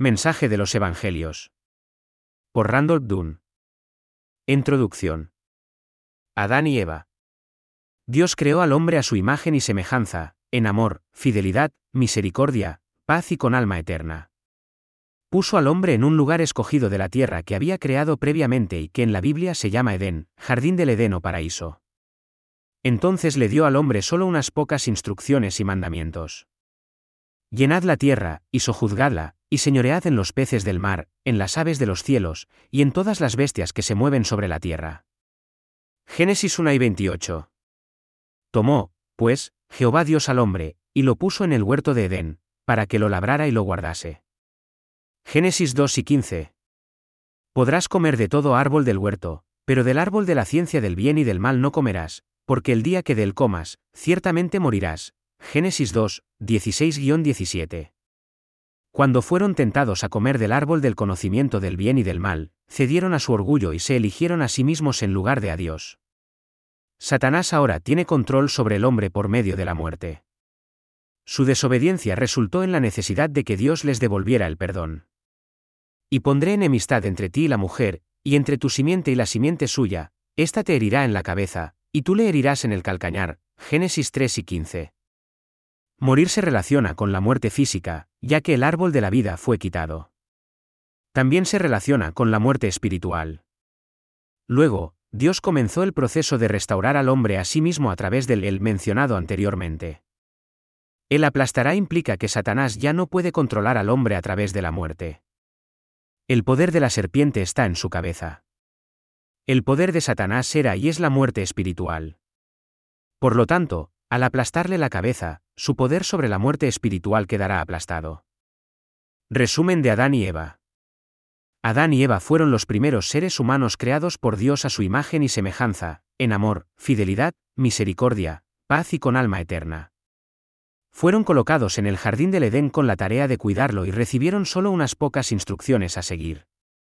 Mensaje de los Evangelios. Por Randolph Dunn. Introducción. Adán y Eva. Dios creó al hombre a su imagen y semejanza, en amor, fidelidad, misericordia, paz y con alma eterna. Puso al hombre en un lugar escogido de la tierra que había creado previamente y que en la Biblia se llama Edén, jardín del Edén o paraíso. Entonces le dio al hombre solo unas pocas instrucciones y mandamientos. Llenad la tierra, y sojuzgadla, y señoread en los peces del mar, en las aves de los cielos, y en todas las bestias que se mueven sobre la tierra. Génesis 1:28. Tomó, pues, Jehová Dios al hombre, y lo puso en el huerto de Edén, para que lo labrara y lo guardase. Génesis 2:15. Podrás comer de todo árbol del huerto, pero del árbol de la ciencia del bien y del mal no comerás, porque el día que de él comas, ciertamente morirás. Génesis 2, 16-17. Cuando fueron tentados a comer del árbol del conocimiento del bien y del mal, cedieron a su orgullo y se eligieron a sí mismos en lugar de a Dios. Satanás ahora tiene control sobre el hombre por medio de la muerte. Su desobediencia resultó en la necesidad de que Dios les devolviera el perdón. Y pondré enemistad entre ti y la mujer, y entre tu simiente y la simiente suya, ésta te herirá en la cabeza, y tú le herirás en el calcañar. Génesis 3:15. Morir se relaciona con la muerte física, ya que el árbol de la vida fue quitado. También se relaciona con la muerte espiritual. Luego, Dios comenzó el proceso de restaurar al hombre a sí mismo a través del él mencionado anteriormente. El aplastará implica que Satanás ya no puede controlar al hombre a través de la muerte. El poder de la serpiente está en su cabeza. El poder de Satanás era y es la muerte espiritual. Por lo tanto, al aplastarle la cabeza, su poder sobre la muerte espiritual quedará aplastado. Resumen de Adán y Eva. Adán y Eva fueron los primeros seres humanos creados por Dios a su imagen y semejanza, en amor, fidelidad, misericordia, paz y con alma eterna. Fueron colocados en el jardín del Edén con la tarea de cuidarlo y recibieron solo unas pocas instrucciones a seguir.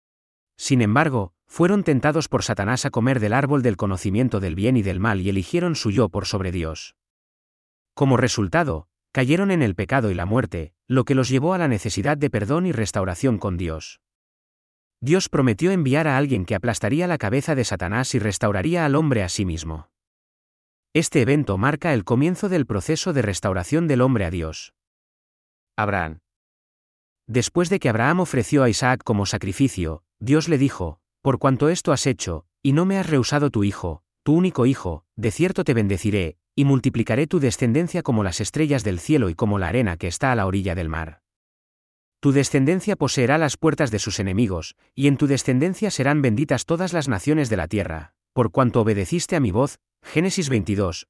Sin embargo, fueron tentados por Satanás a comer del árbol del conocimiento del bien y del mal y eligieron su yo por sobre Dios. Como resultado, cayeron en el pecado y la muerte, lo que los llevó a la necesidad de perdón y restauración con Dios. Dios prometió enviar a alguien que aplastaría la cabeza de Satanás y restauraría al hombre a sí mismo. Este evento marca el comienzo del proceso de restauración del hombre a Dios. Abraham. Después de que Abraham ofreció a Isaac como sacrificio, Dios le dijo: por cuanto esto has hecho, y no me has rehusado tu hijo, tu único hijo, de cierto te bendeciré, y multiplicaré tu descendencia como las estrellas del cielo y como la arena que está a la orilla del mar. Tu descendencia poseerá las puertas de sus enemigos, y en tu descendencia serán benditas todas las naciones de la tierra, por cuanto obedeciste a mi voz. Génesis 22,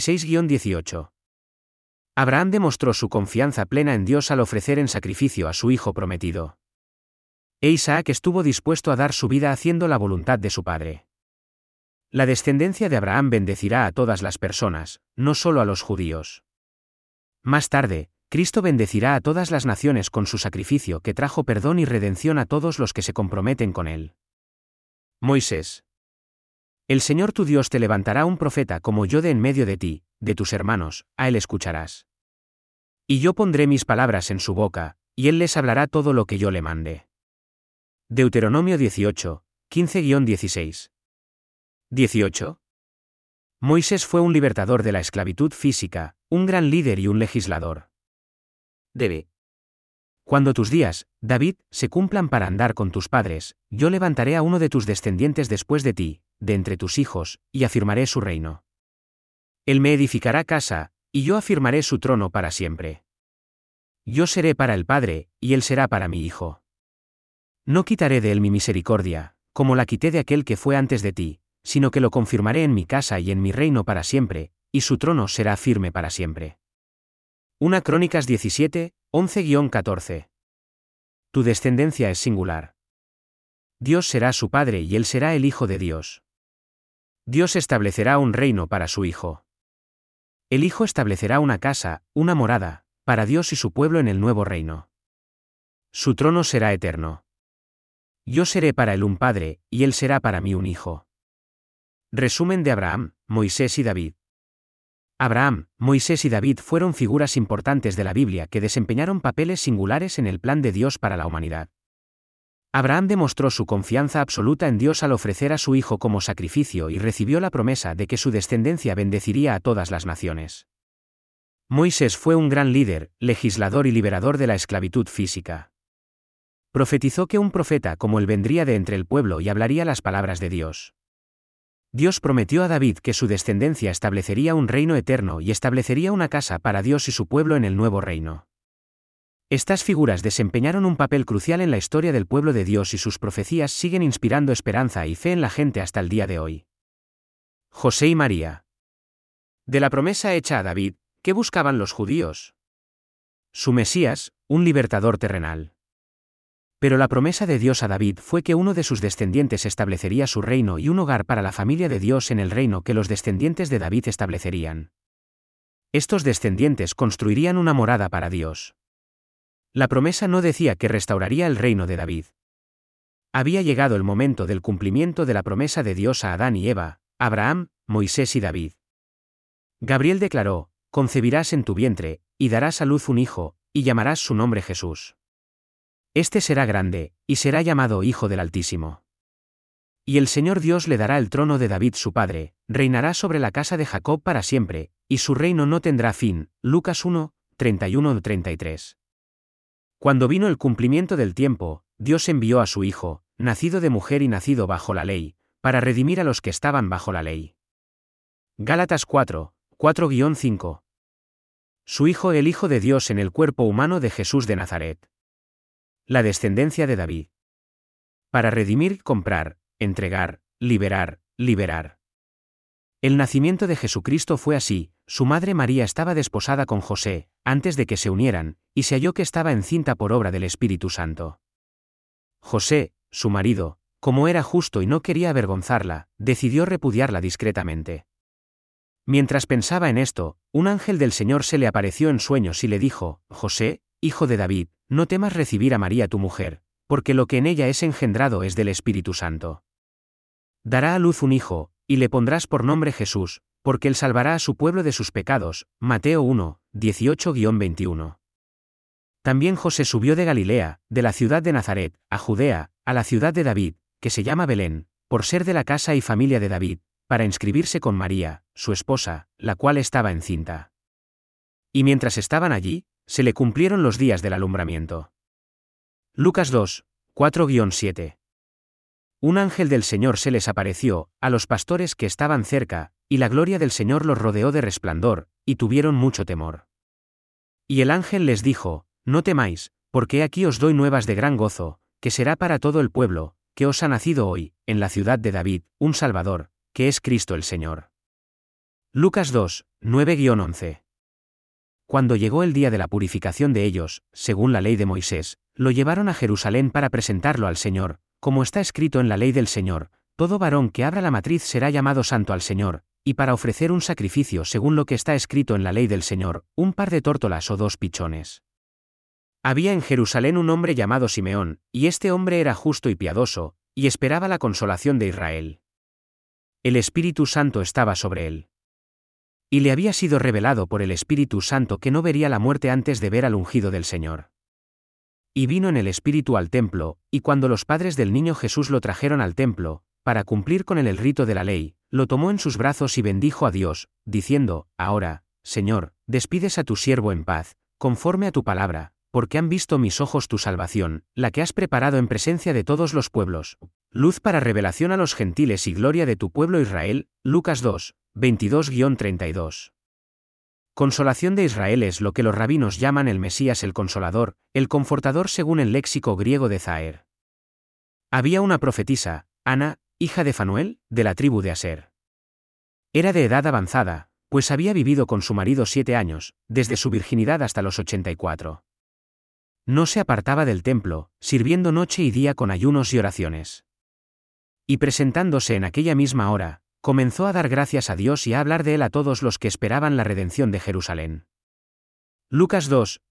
16-18. Abraham demostró su confianza plena en Dios al ofrecer en sacrificio a su hijo prometido. E Isaac estuvo dispuesto a dar su vida haciendo la voluntad de su padre. La descendencia de Abraham bendecirá a todas las personas, no solo a los judíos. Más tarde, Cristo bendecirá a todas las naciones con su sacrificio que trajo perdón y redención a todos los que se comprometen con él. Moisés. El Señor tu Dios te levantará un profeta como yo de en medio de ti, de tus hermanos, a él escucharás. Y yo pondré mis palabras en su boca, y él les hablará todo lo que yo le mande. Deuteronomio 18, 15-16. 18. Moisés fue un libertador de la esclavitud física, un gran líder y un legislador. Debe. Cuando tus días, David, se cumplan para andar con tus padres, yo levantaré a uno de tus descendientes después de ti, de entre tus hijos, y afirmaré su reino. Él me edificará casa, y yo afirmaré su trono para siempre. Yo seré para el Padre, y él será para mi hijo. No quitaré de él mi misericordia, como la quité de aquel que fue antes de ti, sino que lo confirmaré en mi casa y en mi reino para siempre, y su trono será firme para siempre. 1 Crónicas 17, 11-14. Tu descendencia es singular. Dios será su padre y él será el hijo de Dios. Dios establecerá un reino para su hijo. El hijo establecerá una casa, una morada, para Dios y su pueblo en el nuevo reino. Su trono será eterno. Yo seré para él un padre, y él será para mí un hijo. Resumen de Abraham, Moisés y David. Abraham, Moisés y David fueron figuras importantes de la Biblia que desempeñaron papeles singulares en el plan de Dios para la humanidad. Abraham demostró su confianza absoluta en Dios al ofrecer a su hijo como sacrificio y recibió la promesa de que su descendencia bendeciría a todas las naciones. Moisés fue un gran líder, legislador y liberador de la esclavitud física. Profetizó que un profeta como él vendría de entre el pueblo y hablaría las palabras de Dios. Dios prometió a David que su descendencia establecería un reino eterno y establecería una casa para Dios y su pueblo en el nuevo reino. Estas figuras desempeñaron un papel crucial en la historia del pueblo de Dios y sus profecías siguen inspirando esperanza y fe en la gente hasta el día de hoy. José y María. De la promesa hecha a David, ¿qué buscaban los judíos? Su Mesías, un libertador terrenal. Pero la promesa de Dios a David fue que uno de sus descendientes establecería su reino y un hogar para la familia de Dios en el reino que los descendientes de David establecerían. Estos descendientes construirían una morada para Dios. La promesa no decía que restauraría el reino de David. Había llegado el momento del cumplimiento de la promesa de Dios a Adán y Eva, Abraham, Moisés y David. Gabriel declaró: concebirás en tu vientre, y darás a luz un hijo, y llamarás su nombre Jesús. Este será grande, y será llamado Hijo del Altísimo. Y el Señor Dios le dará el trono de David su padre, reinará sobre la casa de Jacob para siempre, y su reino no tendrá fin. Lucas 1, 31-33. Cuando vino el cumplimiento del tiempo, Dios envió a su Hijo, nacido de mujer y nacido bajo la ley, para redimir a los que estaban bajo la ley. Gálatas 4, 4-5. Su Hijo, el Hijo de Dios en el cuerpo humano de Jesús de Nazaret. La descendencia de David. Para redimir, comprar, entregar, liberar. El nacimiento de Jesucristo fue así: su madre María estaba desposada con José, antes de que se unieran, y se halló que estaba encinta por obra del Espíritu Santo. José, su marido, como era justo y no quería avergonzarla, decidió repudiarla discretamente. Mientras pensaba en esto, un ángel del Señor se le apareció en sueños y le dijo: José, hijo de David, no temas recibir a María tu mujer, porque lo que en ella es engendrado es del Espíritu Santo. Dará a luz un hijo, y le pondrás por nombre Jesús, porque él salvará a su pueblo de sus pecados. Mateo 1, 18-21. También José subió de Galilea, de la ciudad de Nazaret, a Judea, a la ciudad de David, que se llama Belén, por ser de la casa y familia de David, para inscribirse con María, su esposa, la cual estaba encinta. Y mientras estaban allí, se le cumplieron los días del alumbramiento. Lucas 2, 4-7. Un ángel del Señor se les apareció, a los pastores que estaban cerca, y la gloria del Señor los rodeó de resplandor, y tuvieron mucho temor. Y el ángel les dijo: no temáis, porque aquí os doy nuevas de gran gozo, que será para todo el pueblo, que os ha nacido hoy, en la ciudad de David, un Salvador, que es Cristo el Señor. Lucas 2, 9-11. Cuando llegó el día de la purificación de ellos, según la ley de Moisés, lo llevaron a Jerusalén para presentarlo al Señor, como está escrito en la ley del Señor: todo varón que abra la matriz será llamado santo al Señor, y para ofrecer un sacrificio según lo que está escrito en la ley del Señor, un par de tórtolas o 2 pichones. Había en Jerusalén un hombre llamado Simeón, y este hombre era justo y piadoso, y esperaba la consolación de Israel. El Espíritu Santo estaba sobre él. Y le había sido revelado por el Espíritu Santo que no vería la muerte antes de ver al ungido del Señor. Y vino en el Espíritu al templo, y cuando los padres del niño Jesús lo trajeron al templo, para cumplir con él el rito de la ley, lo tomó en sus brazos y bendijo a Dios, diciendo: ahora, Señor, despides a tu siervo en paz, conforme a tu palabra, porque han visto mis ojos tu salvación, la que has preparado en presencia de todos los pueblos, luz para revelación a los gentiles y gloria de tu pueblo Israel. Lucas 2, 22-32. Consolación de Israel es lo que los rabinos llaman el Mesías, el Consolador, el Confortador según el léxico griego de Zaher. Había una profetisa, Ana, hija de Fanuel, de la tribu de Aser. Era de edad avanzada, pues había vivido con su marido 7 años, desde su virginidad hasta los 84. No se apartaba del templo, sirviendo noche y día con ayunos y oraciones. Y presentándose en aquella misma hora, comenzó a dar gracias a Dios y a hablar de él a todos los que esperaban la redención de Jerusalén. Lucas 2,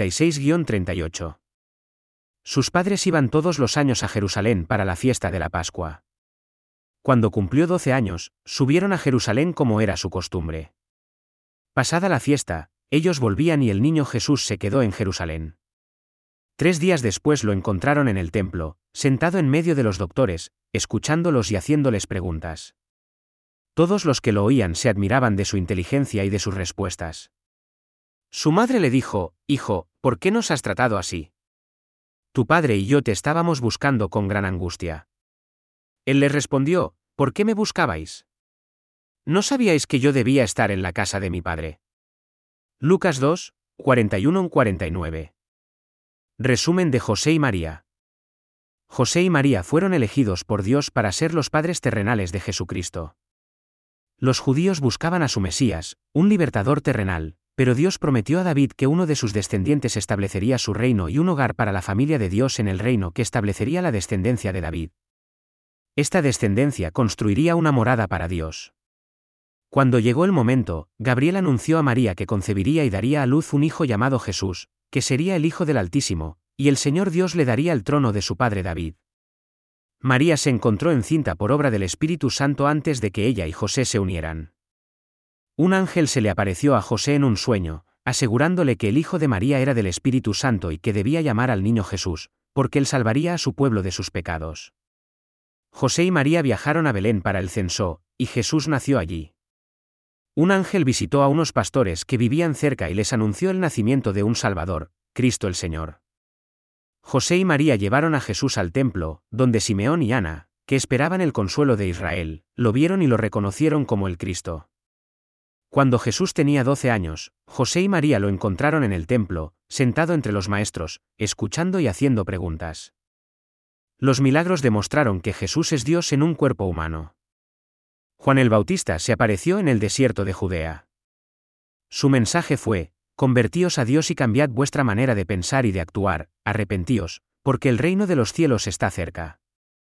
36-38. Sus padres iban todos los años a Jerusalén para la fiesta de la Pascua. Cuando cumplió 12 años, subieron a Jerusalén como era su costumbre. Pasada la fiesta, ellos volvían y el niño Jesús se quedó en Jerusalén. 3 días después lo encontraron en el templo, sentado en medio de los doctores, escuchándolos y haciéndoles preguntas. Todos los que lo oían se admiraban de su inteligencia y de sus respuestas. Su madre le dijo: «Hijo, ¿por qué nos has tratado así? Tu padre y yo te estábamos buscando con gran angustia». Él les respondió: «¿Por qué me buscabais? ¿No sabíais que yo debía estar en la casa de mi padre?». Lucas 2, 41-49. Resumen de José y María. José y María fueron elegidos por Dios para ser los padres terrenales de Jesucristo. Los judíos buscaban a su Mesías, un libertador terrenal, pero Dios prometió a David que uno de sus descendientes establecería su reino y un hogar para la familia de Dios en el reino que establecería la descendencia de David. Esta descendencia construiría una morada para Dios. Cuando llegó el momento, Gabriel anunció a María que concebiría y daría a luz un hijo llamado Jesús, que sería el Hijo del Altísimo, y el Señor Dios le daría el trono de su padre David. María se encontró encinta por obra del Espíritu Santo antes de que ella y José se unieran. Un ángel se le apareció a José en un sueño, asegurándole que el hijo de María era del Espíritu Santo y que debía llamar al niño Jesús, porque él salvaría a su pueblo de sus pecados. José y María viajaron a Belén para el censo, y Jesús nació allí. Un ángel visitó a unos pastores que vivían cerca y les anunció el nacimiento de un Salvador, Cristo el Señor. José y María llevaron a Jesús al templo, donde Simeón y Ana, que esperaban el consuelo de Israel, lo vieron y lo reconocieron como el Cristo. Cuando Jesús tenía 12 años, José y María lo encontraron en el templo, sentado entre los maestros, escuchando y haciendo preguntas. Los milagros demostraron que Jesús es Dios en un cuerpo humano. Juan el Bautista se apareció en el desierto de Judea. Su mensaje fue: «Convertíos a Dios y cambiad vuestra manera de pensar y de actuar, arrepentíos, porque el reino de los cielos está cerca».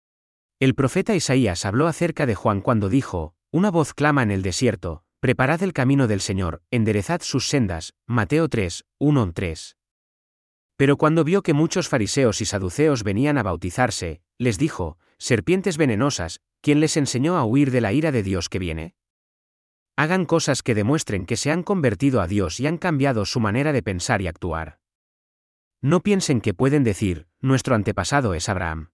El profeta Isaías habló acerca de Juan cuando dijo: «Una voz clama en el desierto, preparad el camino del Señor, enderezad sus sendas». Mateo 3, 1-3. Pero cuando vio que muchos fariseos y saduceos venían a bautizarse, les dijo: «Serpientes venenosas, ¿quién les enseñó a huir de la ira de Dios que viene? Hagan cosas que demuestren que se han convertido a Dios y han cambiado su manera de pensar y actuar. No piensen que pueden decir: nuestro antepasado es Abraham.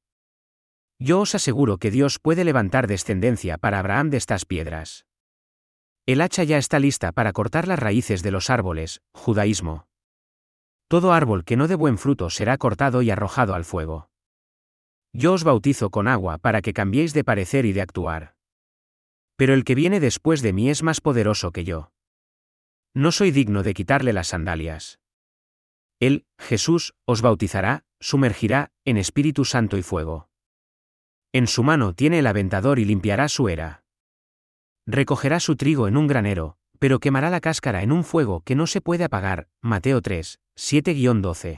Yo os aseguro que Dios puede levantar descendencia para Abraham de estas piedras. El hacha ya está lista para cortar las raíces de los árboles». Judaísmo. Todo árbol que no dé buen fruto será cortado y arrojado al fuego. Yo os bautizo con agua para que cambiéis de parecer y de actuar. Pero el que viene después de mí es más poderoso que yo. No soy digno de quitarle las sandalias. Él, Jesús, os bautizará, sumergirá, en Espíritu Santo y fuego. En su mano tiene el aventador y limpiará su era. Recogerá su trigo en un granero, pero quemará la cáscara en un fuego que no se puede apagar. Mateo 3, 7-12.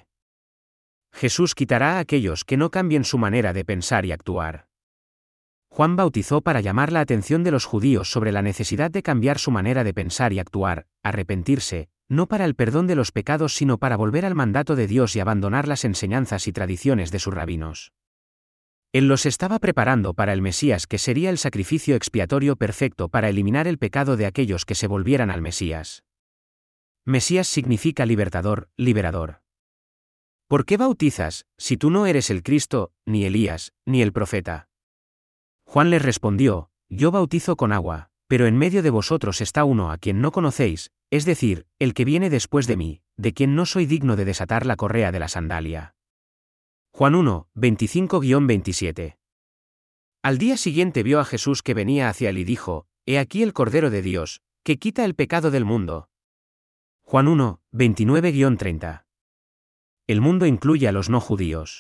Jesús quitará a aquellos que no cambien su manera de pensar y actuar. Juan bautizó para llamar la atención de los judíos sobre la necesidad de cambiar su manera de pensar y actuar, arrepentirse, no para el perdón de los pecados sino para volver al mandato de Dios y abandonar las enseñanzas y tradiciones de sus rabinos. Él los estaba preparando para el Mesías, que sería el sacrificio expiatorio perfecto para eliminar el pecado de aquellos que se volvieran al Mesías. Mesías significa libertador, liberador. ¿Por qué bautizas, si tú no eres el Cristo, ni Elías, ni el profeta? Juan les respondió: yo bautizo con agua, pero en medio de vosotros está uno a quien no conocéis, es decir, el que viene después de mí, de quien no soy digno de desatar la correa de la sandalia. Juan 1, 25-27. Al día siguiente vio a Jesús que venía hacia él y dijo: He aquí el Cordero de Dios, que quita el pecado del mundo. Juan 1, 29-30. El mundo incluye a los no judíos.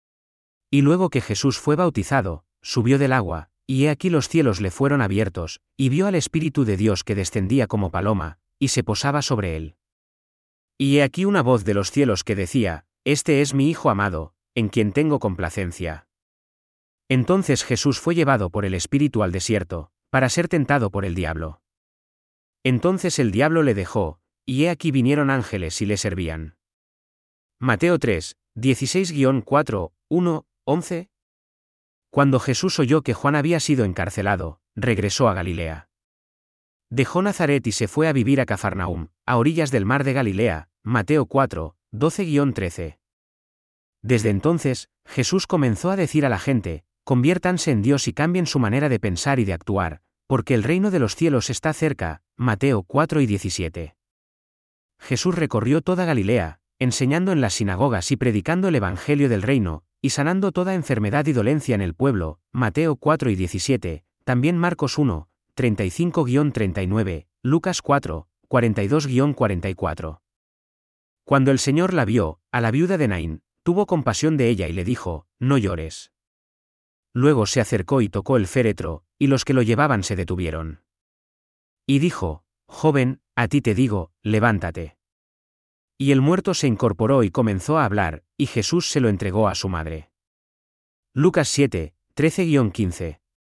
Y luego que Jesús fue bautizado, subió del agua, y he aquí los cielos le fueron abiertos, y vio al Espíritu de Dios que descendía como paloma, y se posaba sobre él. Y he aquí una voz de los cielos que decía: Este es mi Hijo amado, en quien tengo complacencia. Entonces Jesús fue llevado por el Espíritu al desierto, para ser tentado por el diablo. Entonces el diablo le dejó, y he aquí vinieron ángeles y le servían. Mateo 3, 16-4, 1, 11. Cuando Jesús oyó que Juan había sido encarcelado, regresó a Galilea. Dejó Nazaret y se fue a vivir a Cafarnaúm, a orillas del mar de Galilea, Mateo 4, 12-13. Desde entonces, Jesús comenzó a decir a la gente: conviértanse en Dios y cambien su manera de pensar y de actuar, porque el reino de los cielos está cerca, Mateo 4:17. Jesús recorrió toda Galilea, enseñando en las sinagogas y predicando el evangelio del reino, y sanando toda enfermedad y dolencia en el pueblo, Mateo 4:17, también Marcos 1, 35-39, Lucas 4, 42-44. Cuando el Señor la vio, a la viuda de Naín, tuvo compasión de ella y le dijo: no llores. Luego se acercó y tocó el féretro, y los que lo llevaban se detuvieron. Y dijo: joven, a ti te digo, levántate. Y el muerto se incorporó y comenzó a hablar, y Jesús se lo entregó a su madre. Lucas 7, 13-15.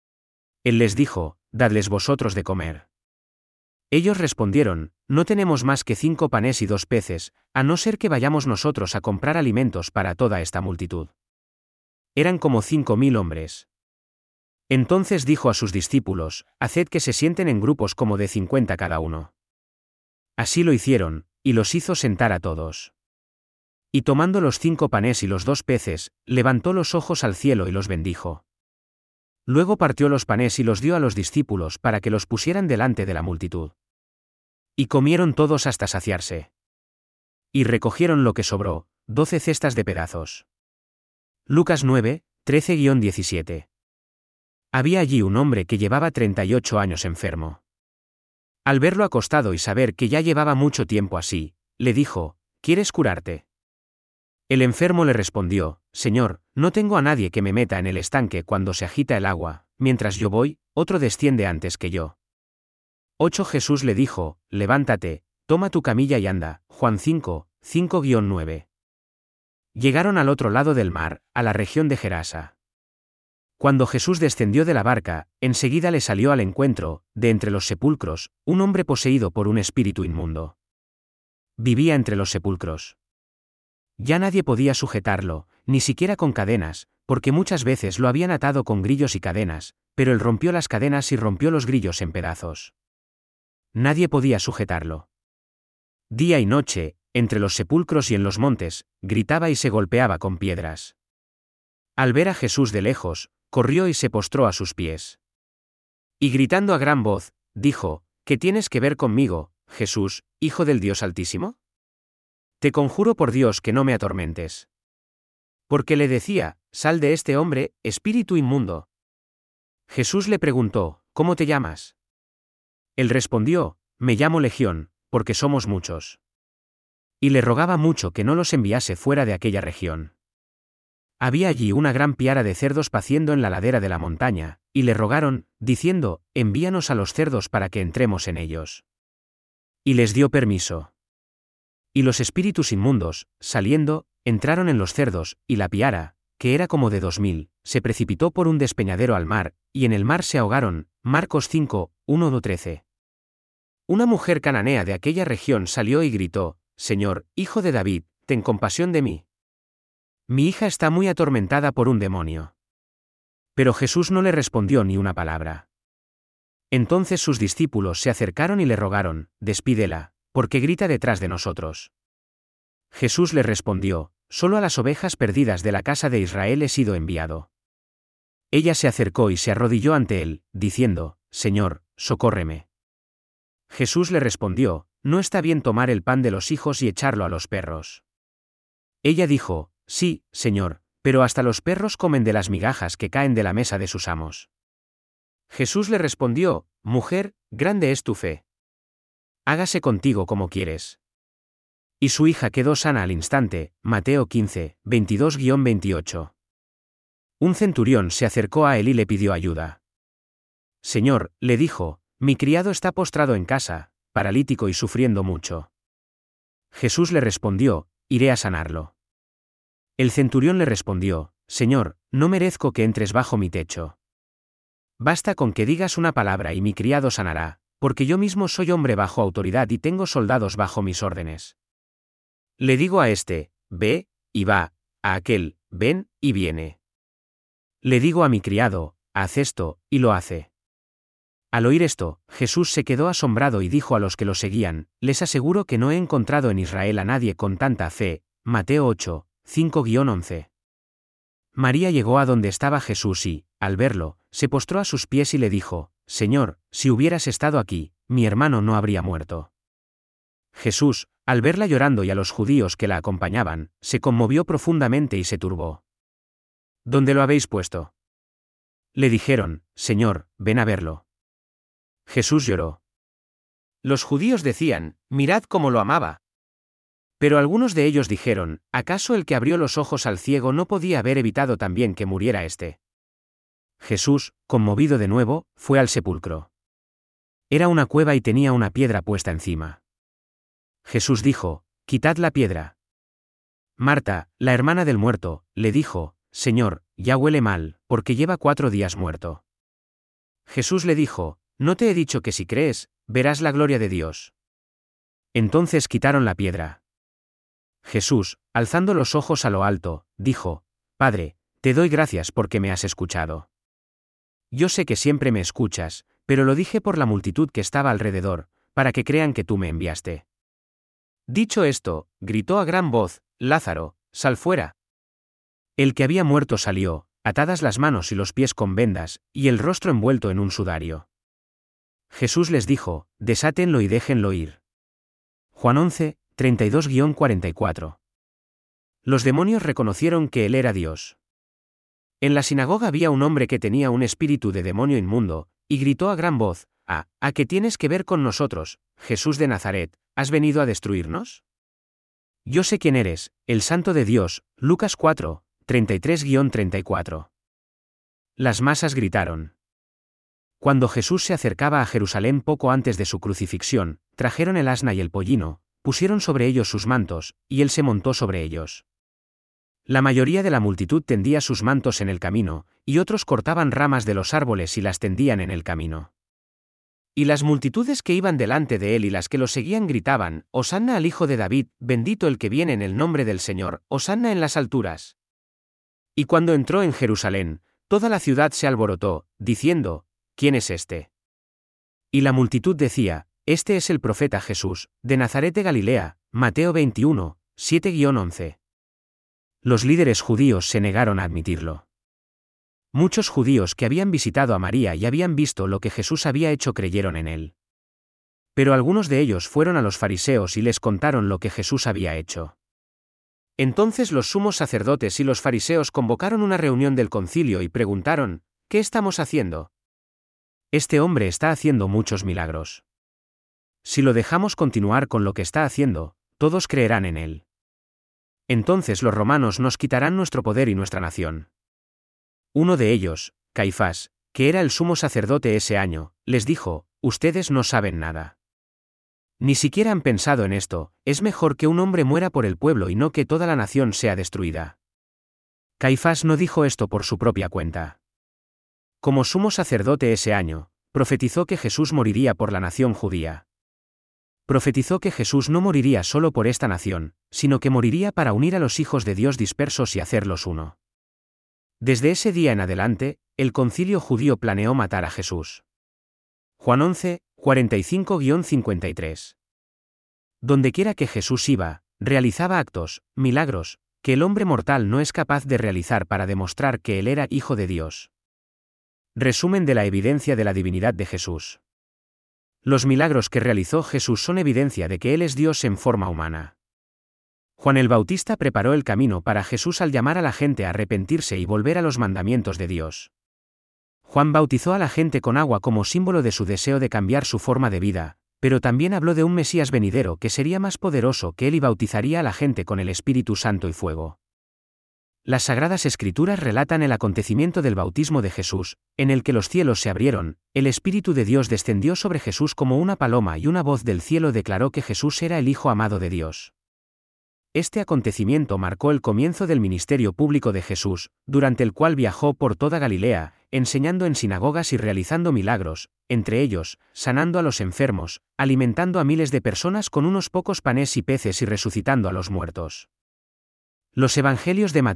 Él les dijo: dadles vosotros de comer. Ellos respondieron: no tenemos más que 5 panes y 2 peces, a no ser que vayamos nosotros a comprar alimentos para toda esta multitud. Eran como 5.000 hombres. Entonces dijo a sus discípulos: haced que se sienten en grupos como de 50 cada uno. Así lo hicieron, y los hizo sentar a todos. Y tomando los 5 panes y los 2 peces, levantó los ojos al cielo y los bendijo. Luego partió los panes y los dio a los discípulos para que los pusieran delante de la multitud. Y comieron todos hasta saciarse. Y recogieron lo que sobró, 12 cestas de pedazos. Lucas 9, 13-17. Había allí un hombre que llevaba 38 años enfermo. Al verlo acostado y saber que ya llevaba mucho tiempo así, le dijo: ¿quieres curarte? El enfermo le respondió: Señor, no tengo a nadie que me meta en el estanque cuando se agita el agua, mientras yo voy, otro desciende antes que yo. 8. Jesús le dijo: levántate, toma tu camilla y anda. Juan 5, 5-9. Llegaron al otro lado del mar, a la región de Gerasa. Cuando Jesús descendió de la barca, enseguida le salió al encuentro, de entre los sepulcros, un hombre poseído por un espíritu inmundo. Vivía entre los sepulcros. Ya nadie podía sujetarlo, ni siquiera con cadenas, porque muchas veces lo habían atado con grillos y cadenas, pero él rompió las cadenas y rompió los grillos en pedazos. Nadie podía sujetarlo. Día y noche, entre los sepulcros y en los montes, gritaba y se golpeaba con piedras. Al ver a Jesús de lejos, corrió y se postró a sus pies. Y gritando a gran voz, dijo: ¿qué tienes que ver conmigo, Jesús, Hijo del Dios Altísimo? Te conjuro por Dios que no me atormentes. Porque le decía: sal de este hombre, espíritu inmundo. Jesús le preguntó: ¿cómo te llamas? Él respondió: me llamo Legión, porque somos muchos. Y le rogaba mucho que no los enviase fuera de aquella región. Había allí una gran piara de cerdos paciendo en la ladera de la montaña, y le rogaron, diciendo: envíanos a los cerdos para que entremos en ellos. Y les dio permiso. Y los espíritus inmundos, saliendo, entraron en los cerdos, y la piara, que era como de 2.000, se precipitó por un despeñadero al mar, y en el mar se ahogaron. Marcos 5, 1-13. Una mujer cananea de aquella región salió y gritó: Señor, Hijo de David, ten compasión de mí. Mi hija está muy atormentada por un demonio. Pero Jesús no le respondió ni una palabra. Entonces sus discípulos se acercaron y le rogaron: despídela, porque grita detrás de nosotros. Jesús les respondió: solo a las ovejas perdidas de la casa de Israel he sido enviado. Ella se acercó y se arrodilló ante él, diciendo: Señor, socórreme. Jesús le respondió: no está bien tomar el pan de los hijos y echarlo a los perros. Ella dijo: sí, Señor, pero hasta los perros comen de las migajas que caen de la mesa de sus amos. Jesús le respondió: mujer, grande es tu fe. Hágase contigo como quieres. Y su hija quedó sana al instante. Mateo 15, 22-28. Un centurión se acercó a él y le pidió ayuda. Señor, le dijo, mi criado está postrado en casa, paralítico y sufriendo mucho. Jesús le respondió: iré a sanarlo. El centurión le respondió: Señor, no merezco que entres bajo mi techo. Basta con que digas una palabra y mi criado sanará, porque yo mismo soy hombre bajo autoridad y tengo soldados bajo mis órdenes. Le digo a este: ve, y va, a aquel: ven, y viene. Le digo a mi criado: haz esto, y lo hace. Al oír esto, Jesús se quedó asombrado y dijo a los que lo seguían: les aseguro que no he encontrado en Israel a nadie con tanta fe. Mateo 8, 5-11. María llegó a donde estaba Jesús y, al verlo, se postró a sus pies y le dijo: Señor, si hubieras estado aquí, mi hermano no habría muerto. Jesús, al verla llorando y a los judíos que la acompañaban, se conmovió profundamente y se turbó. ¿Dónde lo habéis puesto? Le dijeron: Señor, ven a verlo. Jesús lloró. Los judíos decían: mirad cómo lo amaba. Pero algunos de ellos dijeron: ¿acaso el que abrió los ojos al ciego no podía haber evitado también que muriera éste? Jesús, conmovido de nuevo, fue al sepulcro. Era una cueva y tenía una piedra puesta encima. Jesús dijo: quitad la piedra. Marta, la hermana del muerto, le dijo: Señor, ya huele mal, porque lleva 4 días muerto. Jesús le dijo: ¿no te he dicho que si crees, verás la gloria de Dios? Entonces quitaron la piedra. Jesús, alzando los ojos a lo alto, dijo: Padre, te doy gracias porque me has escuchado. Yo sé que siempre me escuchas, pero lo dije por la multitud que estaba alrededor, para que crean que tú me enviaste. Dicho esto, gritó a gran voz: Lázaro, sal fuera. El que había muerto salió, atadas las manos y los pies con vendas, y el rostro envuelto en un sudario. Jesús les dijo: desátenlo y déjenlo ir. Juan 11, 32-44. Los demonios reconocieron que él era Dios. En la sinagoga había un hombre que tenía un espíritu de demonio inmundo, y gritó a gran voz: ¿A qué tienes que ver con nosotros, Jesús de Nazaret? ¿Has venido a destruirnos? Yo sé quién eres, el Santo de Dios. Lucas 4, 33-34. Las masas gritaron. Cuando Jesús se acercaba a Jerusalén poco antes de su crucifixión, trajeron el asna y el pollino, pusieron sobre ellos sus mantos, y él se montó sobre ellos. La mayoría de la multitud tendía sus mantos en el camino, y otros cortaban ramas de los árboles y las tendían en el camino. Y las multitudes que iban delante de él y las que lo seguían gritaban: Hosanna al Hijo de David, bendito el que viene en el nombre del Señor, Hosanna en las alturas. Y cuando entró en Jerusalén, toda la ciudad se alborotó, diciendo: ¿quién es este? Y la multitud decía: este es el profeta Jesús, de Nazaret de Galilea. Mateo 21, 7-11. Los líderes judíos se negaron a admitirlo. Muchos judíos que habían visitado a María y habían visto lo que Jesús había hecho creyeron en él. Pero algunos de ellos fueron a los fariseos y les contaron lo que Jesús había hecho. Entonces los sumos sacerdotes y los fariseos convocaron una reunión del concilio y preguntaron: ¿qué estamos haciendo? Este hombre está haciendo muchos milagros. Si lo dejamos continuar con lo que está haciendo, todos creerán en él. Entonces los romanos nos quitarán nuestro poder y nuestra nación. Uno de ellos, Caifás, que era el sumo sacerdote ese año, les dijo: ustedes no saben nada. Ni siquiera han pensado en esto: es mejor que un hombre muera por el pueblo y no que toda la nación sea destruida. Caifás no dijo esto por su propia cuenta. Como sumo sacerdote ese año, profetizó que Jesús moriría por la nación judía. Profetizó que Jesús no moriría solo por esta nación, sino que moriría para unir a los hijos de Dios dispersos y hacerlos uno. Desde ese día en adelante, el concilio judío planeó matar a Jesús. Juan 11, 45-53. Dondequiera que Jesús iba, realizaba actos, milagros, que el hombre mortal no es capaz de realizar para demostrar que él era hijo de Dios. Resumen de la evidencia de la divinidad de Jesús. Los milagros que realizó Jesús son evidencia de que él es Dios en forma humana. Juan el Bautista preparó el camino para Jesús al llamar a la gente a arrepentirse y volver a los mandamientos de Dios. Juan bautizó a la gente con agua como símbolo de su deseo de cambiar su forma de vida, pero también habló de un Mesías venidero que sería más poderoso que él y bautizaría a la gente con el Espíritu Santo y fuego. Las Sagradas Escrituras relatan el acontecimiento del bautismo de Jesús, en el que los cielos se abrieron, el Espíritu de Dios descendió sobre Jesús como una paloma y una voz del cielo declaró que Jesús era el Hijo amado de Dios. Este acontecimiento marcó el comienzo del ministerio público de Jesús, durante el cual viajó por toda Galilea, enseñando en sinagogas y realizando milagros, entre ellos, sanando a los enfermos, alimentando a miles de personas con unos pocos panes y peces y resucitando a los muertos. Los Evangelios de Mateo,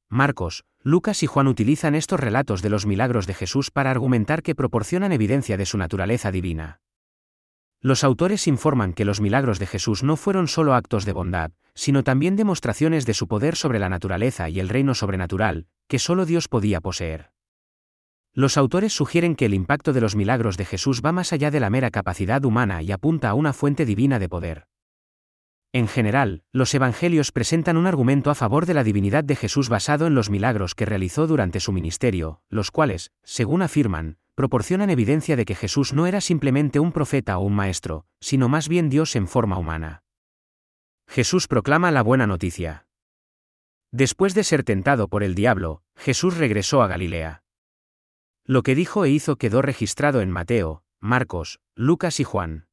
Marcos, Lucas y Juan utilizan estos relatos de los milagros de Jesús para argumentar que proporcionan evidencia de su naturaleza divina. Los autores informan que los milagros de Jesús no fueron solo actos de bondad, sino también demostraciones de su poder sobre la naturaleza y el reino sobrenatural, que solo Dios podía poseer. Los autores sugieren que el impacto de los milagros de Jesús va más allá de la mera capacidad humana y apunta a una fuente divina de poder. En general, los evangelios presentan un argumento a favor de la divinidad de Jesús basado en los milagros que realizó durante su ministerio, los cuales, según afirman, proporcionan evidencia de que Jesús no era simplemente un profeta o un maestro, sino más bien Dios en forma humana. Jesús proclama la buena noticia. Después de ser tentado por el diablo, Jesús regresó a Galilea. Lo que dijo e hizo quedó registrado en Mateo, Marcos, Lucas y Juan.